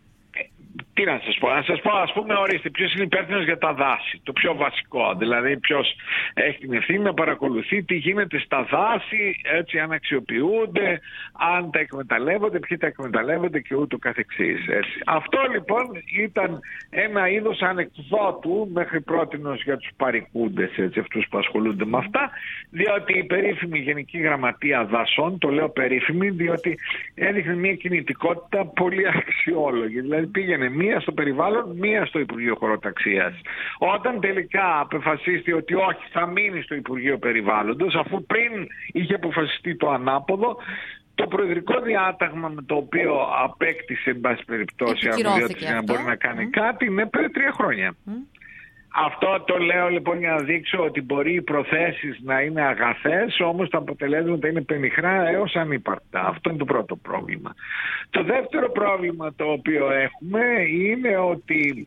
τι να σας πω, να σας πω ας πούμε ορίστε ποιος είναι υπεύθυνος για τα δάση, το πιο βασικό, δηλαδή ποιος έχει την ευθύνη να παρακολουθεί τι γίνεται στα δάση, έτσι, αν αξιοποιούνται, αν τα εκμεταλλεύονται, ποιοι τα εκμεταλλεύονται και ούτω καθεξής. Έτσι. Αυτό λοιπόν ήταν ένα είδος ανεκδότου μέχρι πρότινος για τους παρικούντες, έτσι, αυτούς που ασχολούνται με αυτά, διότι η περίφημη Γενική Γραμματεία Δασών, το λέω περίφημη διότι έδειχνε μια κινητικότητα πολύ αξιόλογη, δηλαδή πήγαινε μία στο περιβάλλον, μία στο Υπουργείο Χωροταξίας. Όταν τελικά απεφασίστηκε ότι όχι, θα μείνει στο Υπουργείο Περιβάλλοντος, αφού πριν είχε αποφασιστεί το ανάποδο, το προεδρικό διάταγμα με το οποίο απέκτησε, εν πάση περιπτώσει, αρμοδιότητα για να μπορεί να κάνει mm. κάτι, είναι πριν τρία χρόνια. Mm. Αυτό το λέω λοιπόν για να δείξω ότι μπορεί οι προθέσεις να είναι αγαθές, όμως τα αποτελέσματα είναι πενιχρά έως ανύπαρκτα. Αυτό είναι το πρώτο πρόβλημα. Το δεύτερο πρόβλημα το οποίο έχουμε είναι ότι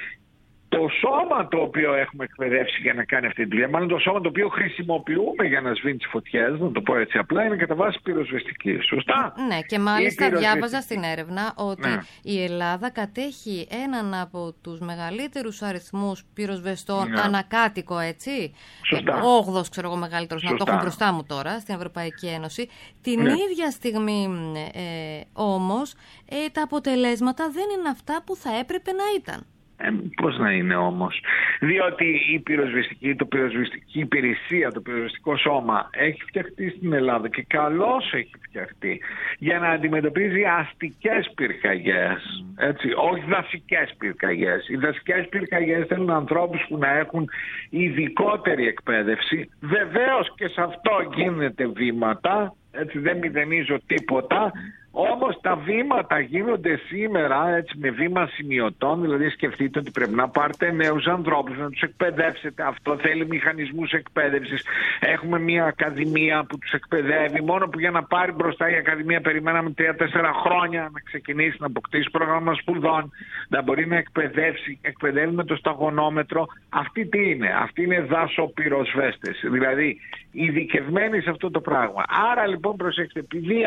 το σώμα το οποίο έχουμε εκπαιδεύσει για να κάνει αυτή τη δουλειά, μάλλον το σώμα το οποίο χρησιμοποιούμε για να σβήνει τις φωτιές, να το πω έτσι απλά, είναι κατά βάση πυροσβεστική. Σωστά. Ναι, και μάλιστα διάβαζα στην έρευνα ότι ναι. η Ελλάδα κατέχει έναν από τους μεγαλύτερους αριθμούς πυροσβεστών ναι. ανακάτοικο, έτσι. Σωστά. Ο όγδοος, ξέρω εγώ, μεγαλύτερος, να το έχω μπροστά μου τώρα, στην Ευρωπαϊκή Ένωση. Την ναι. ίδια στιγμή ε, όμως ε, τα αποτελέσματα δεν είναι αυτά που θα έπρεπε να ήταν. Ε, πώς να είναι όμως, διότι η πυροσβεστική, το πυροσβεστική υπηρεσία, το πυροσβεστικό σώμα έχει φτιαχτεί στην Ελλάδα και καλώς έχει φτιαχτεί για να αντιμετωπίζει αστικές πυρκαγιές, έτσι, όχι δασικές πυρκαγιές. Οι δασικές πυρκαγιές θέλουν ανθρώπους που να έχουν ειδικότερη εκπαίδευση. Βεβαίως και σε αυτό γίνεται βήματα, έτσι, δεν μηδενίζω τίποτα. Όμως τα βήματα γίνονται σήμερα έτσι, με βήμα σημειωτών, δηλαδή σκεφτείτε ότι πρέπει να πάρετε νέους ανθρώπους, να τους εκπαιδεύσετε. Αυτό θέλει μηχανισμούς εκπαίδευσης. Έχουμε μια ακαδημία που τους εκπαιδεύει, μόνο που για να πάρει μπροστά η ακαδημία περιμέναμε τρία τέσσερα χρόνια να ξεκινήσει να αποκτήσει πρόγραμμα σπουδών, να μπορεί να εκπαιδεύσει, εκπαιδεύει με το σταγονόμετρο. Αυτοί τι είναι, αυτοί είναι δασοπυροσβέστες, δηλαδή ειδικευμένοι σε αυτό το πράγμα. Άρα λοιπόν προσέξτε, επειδή αυτό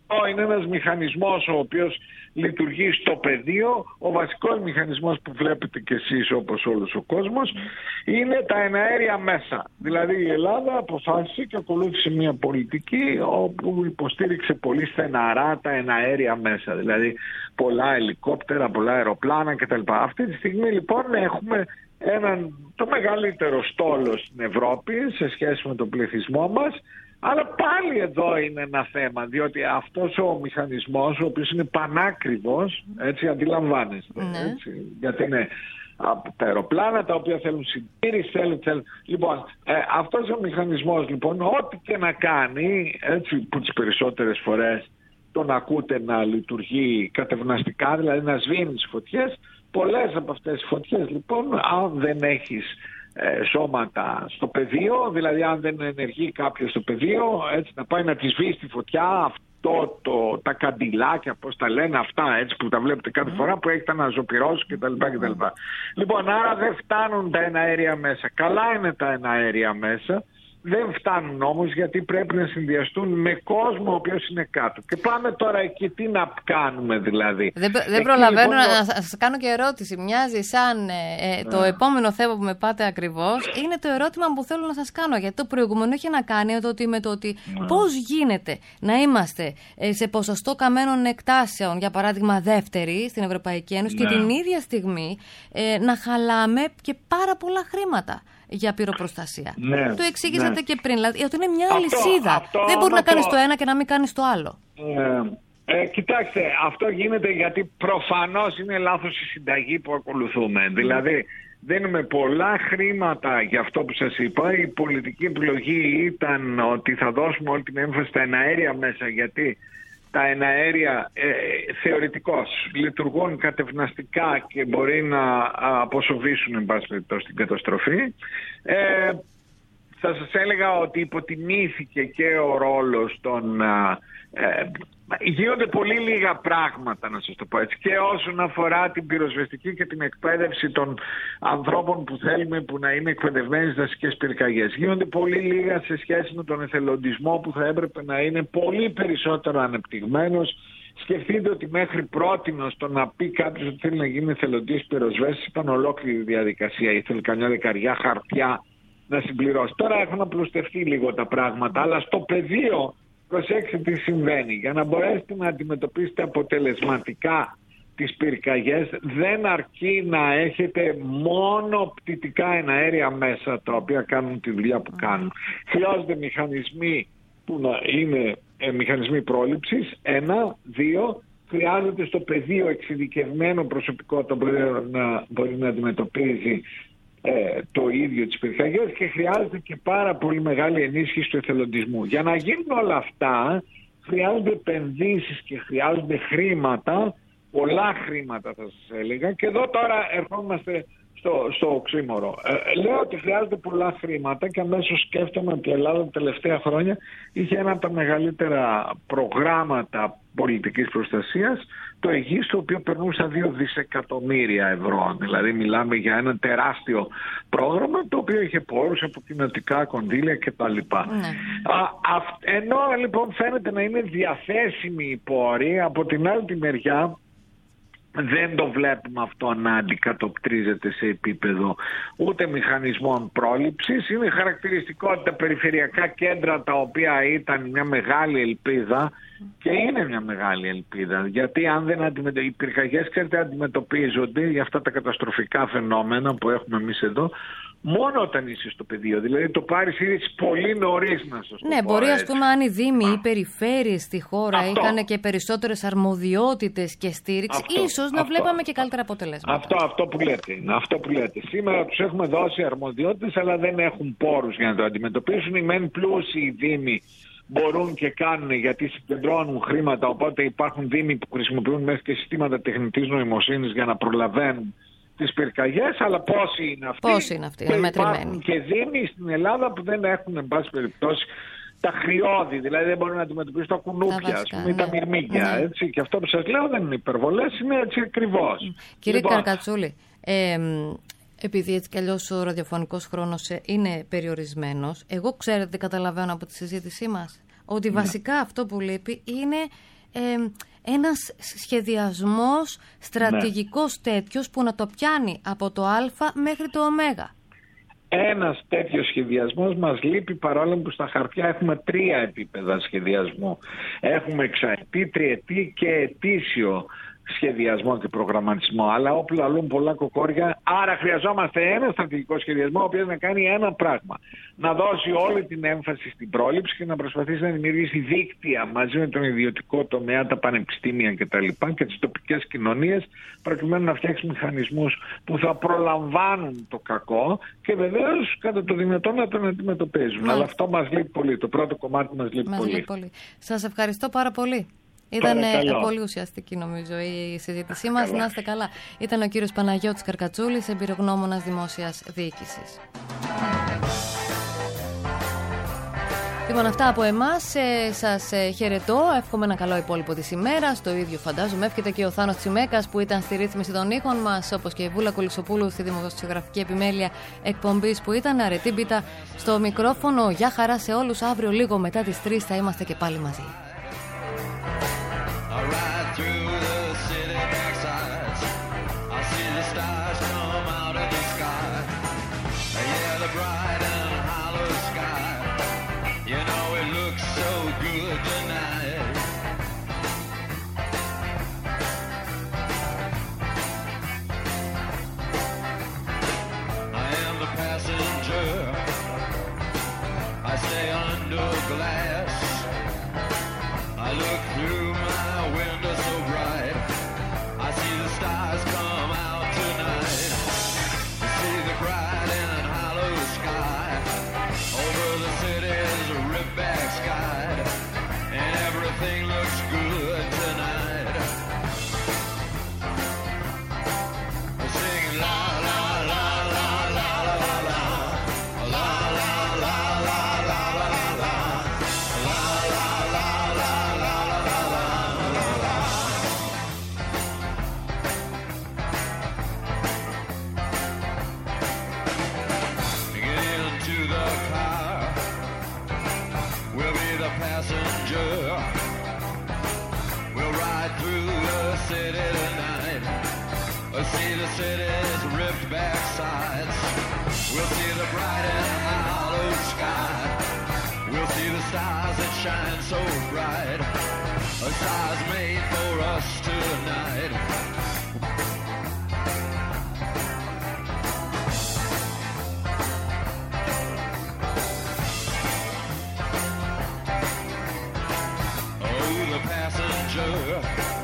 είναι ένας μηχανισμός ο οποίος λειτουργεί στο πεδίο. Ο βασικός μηχανισμός που βλέπετε κι εσείς, όπως όλος ο κόσμος, είναι τα εναέρια μέσα. Δηλαδή η Ελλάδα αποφάσισε και ακολούθησε μια πολιτική όπου υποστήριξε πολύ στεναρά τα εναέρια μέσα. Δηλαδή πολλά ελικόπτερα, πολλά αεροπλάνα κτλ. Αυτή τη στιγμή λοιπόν έχουμε έναν, το μεγαλύτερο στόλο στην Ευρώπη σε σχέση με τον πληθυσμό μας. Αλλά πάλι εδώ είναι ένα θέμα, διότι αυτός ο μηχανισμός, ο οποίος είναι πανάκριβος, έτσι αντιλαμβάνεστε, Ναι. έτσι, γιατί είναι τα αεροπλάνα τα οποία θέλουν συντήρηση, θέλουν, θέλουν. Λοιπόν, ε, αυτός ο μηχανισμός λοιπόν, ό,τι και να κάνει, έτσι που τις περισσότερες φορές τον ακούτε να λειτουργεί κατευναστικά, δηλαδή να σβήνει τις φωτιές, πολλές από αυτές τις φωτιές λοιπόν, αν δεν έχεις σώματα στο πεδίο, δηλαδή αν δεν ενεργεί κάποιος στο πεδίο, έτσι να πάει να τη σβήσει τη φωτιά, αυτό το, τα καντιλάκια, πώς τα λένε αυτά, έτσι που τα βλέπετε κάθε φορά, που έχετε να ζωπυρώσει κτλ. κτλ. Λοιπόν, άρα δεν φτάνουν τα εναέρια μέσα. Καλά είναι τα εναέρια μέσα, δεν φτάνουν όμως, γιατί πρέπει να συνδυαστούν με κόσμο ο οποίος είναι κάτω. Και πάμε τώρα εκεί, τι να κάνουμε δηλαδή. Δεν, δεν εκεί, προλαβαίνω λοιπόν, να σας κάνω και ερώτηση. Μοιάζει σαν ε, το ναι. επόμενο θέμα που με πάτε ακριβώς. Είναι το ερώτημα που θέλω να σας κάνω. Γιατί το προηγούμενο έχει να κάνει με το ότι, με το ότι ναι. πώς γίνεται να είμαστε ε, σε ποσοστό καμένων εκτάσεων, για παράδειγμα δεύτερη στην Ευρωπαϊκή Ένωση, ναι. και την ίδια στιγμή ε, να χαλάμε και πάρα πολλά χρήματα για πυροπροστασία. Ναι, το εξήγησατε ναι. και πριν. Δηλαδή, ότι είναι μια αυτό, αλυσίδα. αυτό, δεν μπορεί να αυτό. κάνεις το ένα και να μην κάνεις το άλλο. Ε, ε, κοιτάξτε, αυτό γίνεται γιατί προφανώς είναι λάθος η συνταγή που ακολουθούμε. Mm. Δηλαδή, δίνουμε πολλά χρήματα για αυτό που σας είπα. Η πολιτική επιλογή ήταν ότι θα δώσουμε όλη την έμφαση στα εναέρια μέσα, γιατί τα εναέρια ε, θεωρητικώς λειτουργούν κατευναστικά και μπορεί να αποσοβήσουν εν πάση περιπτώσει την καταστροφή. Ε, θα σας έλεγα ότι υποτιμήθηκε και ο ρόλος των... Ε, γίνονται πολύ λίγα πράγματα, να σας το πω έτσι, και όσον αφορά την πυροσβεστική και την εκπαίδευση των ανθρώπων που θέλουμε που να είναι εκπαιδευμένοι στις δασικές πυρκαγιές. Γίνονται πολύ λίγα σε σχέση με τον εθελοντισμό που θα έπρεπε να είναι πολύ περισσότερο ανεπτυγμένος. Σκεφτείτε ότι μέχρι πρότινος το να πει κάποιος ότι θέλει να γίνει εθελοντής πυροσβέστης ήταν ολόκληρη διαδικασία. Ήθελε καμιά δεκαριά χαρτιά να συμπληρώσει. Τώρα έχουν απλουστευτεί λίγο τα πράγματα, αλλά στο πεδίο προσέξτε τι συμβαίνει. Για να μπορέσετε να αντιμετωπίσετε αποτελεσματικά τις πυρκαγιές δεν αρκεί να έχετε μόνο πτυτικά εναέρια μέσα τα οποία κάνουν τη δουλειά που κάνουν. Χρειάζονται μηχανισμοί που να είναι ε, μηχανισμοί πρόληψης, ένα, δύο, χρειάζεται στο πεδίο εξειδικευμένο προσωπικό το οποίο να μπορεί να αντιμετωπίζει Ε, το ίδιο τις πυρκαγιές και χρειάζεται και πάρα πολύ μεγάλη ενίσχυση του εθελοντισμού. Για να γίνουν όλα αυτά χρειάζονται επενδύσεις και χρειάζονται χρήματα, πολλά χρήματα θα σας έλεγα, και εδώ τώρα ερχόμαστε στο, στο οξύμορο. Ε, λέω ότι χρειάζονται πολλά χρήματα και αμέσως σκέφτομαι ότι η Ελλάδα τα τελευταία χρόνια είχε ένα από τα μεγαλύτερα προγράμματα πολιτικής προστασίας, το ΕΓΙΣ, το οποίο περνούσε δύο δισεκατομμύρια ευρώ. Δηλαδή μιλάμε για ένα τεράστιο πρόγραμμα το οποίο είχε πόρους από κοινοτικά κονδύλια κτλ. Ναι. Ενώ λοιπόν φαίνεται να είναι διαθέσιμοι οι πόροι, από την άλλη τη μεριά δεν το βλέπουμε αυτό να αντικατοπτρίζεται σε επίπεδο ούτε μηχανισμών πρόληψης. Είναι χαρακτηριστικό ότι τα περιφερειακά κέντρα, τα οποία ήταν μια μεγάλη ελπίδα και είναι μια μεγάλη ελπίδα, γιατί αν δεν αντιμετω... οι πυρκαγιές, ξέρετε, αντιμετωπίζονται για αυτά τα καταστροφικά φαινόμενα που έχουμε εμείς εδώ μόνο όταν είσαι στο πεδίο. Δηλαδή το πάρεις είδηση πολύ νωρίς, να σας το Ναι, πω, μπορεί έτσι. ας πούμε αν οι δήμοι ή οι περιφέρειες στη χώρα Αυτό. είχαν και περισσότερες αρμοδιότητες και στήριξη, Αυτό. ίσως να Αυτό. βλέπαμε και καλύτερα αποτελέσματα. Αυτό, αυτό που λέτε. Αυτό που λέτε. Σήμερα τους έχουμε δώσει αρμοδιότητες, αλλά δεν έχουν πόρους για να το αντιμετωπίσουν. Οι μεν πλούσιοι οι δήμοι μπορούν και κάνουν, γιατί συγκεντρώνουν χρήματα, οπότε υπάρχουν δήμοι που χρησιμοποιούν μέσα και συστήματα τεχνητής νοημοσύνης για να προλαβαίνουν τις πυρκαγιές, αλλά πόσοι είναι αυτοί. Πόσοι είναι αυτοί, είναι μετρημένοι. Υπάρχουν και δήμοι στην Ελλάδα που δεν έχουν, εν πάση περιπτώσει, τα χρειώδη, δηλαδή δεν μπορούν να αντιμετωπίσουν τα κουνούπια, τα, ας πούμε, ναι. τα μυρμήγκια. Ναι. Έτσι. Και αυτό που σας λέω δεν είναι υπερβολές, είναι έτσι ακριβώς. Κύριε Λοιπόν, Καρκατσούλη, ε, επειδή έτσι κι αλλιώς ο ραδιοφωνικός χρόνος είναι περιορισμένος, εγώ ξέρετε, καταλαβαίνω από τη συζήτησή μας ότι βασικά αυτό που λείπει είναι ε, ένας σχεδιασμός στρατηγικός ναι. τέτοιος που να το πιάνει από το Α μέχρι το Ω. Ένας τέτοιος σχεδιασμός μας λείπει, παρόλο που στα χαρτιά έχουμε τρία επίπεδα σχεδιασμού. Έχουμε εξαετή, τριετή και ετήσιο σχεδιασμό και προγραμματισμό. Αλλά όπου λαλούν πολλά κοκόρια, άρα χρειαζόμαστε ένα στρατηγικό σχεδιασμό, ο οποίος να κάνει ένα πράγμα. Να δώσει όλη την έμφαση στην πρόληψη και να προσπαθήσει να δημιουργήσει δίκτυα μαζί με τον ιδιωτικό τομέα, τα πανεπιστήμια κτλ. Και τις τοπικές κοινωνίες, προκειμένου να φτιάξει μηχανισμούς που θα προλαμβάνουν το κακό και βεβαίως κατά το δυνατόν να τον αντιμετωπίζουν. Mm. Αλλά αυτό μας λείπει πολύ. Το πρώτο κομμάτι μας λείπει μας πολύ. πολύ. Σας ευχαριστώ πάρα πολύ. Ήταν πολύ ουσιαστική νομίζω η συζήτησή μας. Να είστε καλά. Ήταν ο κύριος Παναγιώτης Καρκατσούλης, εμπειρογνώμονας δημόσιας διοίκησης. Λοιπόν, αυτά από εμάς. Ε, σας ε, χαιρετώ. Εύχομαι ένα καλό υπόλοιπο της ημέρας. Το ίδιο φαντάζομαι εύχεται και ο Θάνος Τσιμέκας που ήταν στη ρύθμιση των ήχων μας, όπως και η Βούλα Κολυσοπούλου στη δημοσιογραφική επιμέλεια εκπομπής που ήταν. Αρετή μπίτα στο μικρόφωνο. Γεια χαρά σε όλους. Αύριο λίγο μετά τις τρεις θα είμαστε και πάλι μαζί. I ride through the city backsides. I see the stars come out of the sky. Yeah, the bright and hollow sky. You know it looks so good tonight. I am the passenger. I stay under glass. I look through my window so bright. I see the stars come out tonight. I see the bright and hollow sky over the city's rip-back sky, and everything looks good tonight. I sing la la la la la la la la la la la la la la la. Passenger, we'll ride through the city tonight. We'll see the city's ripped back sides. We'll see the bright and hollow sky. We'll see the stars that shine so bright. A stars made for us tonight. Passenger.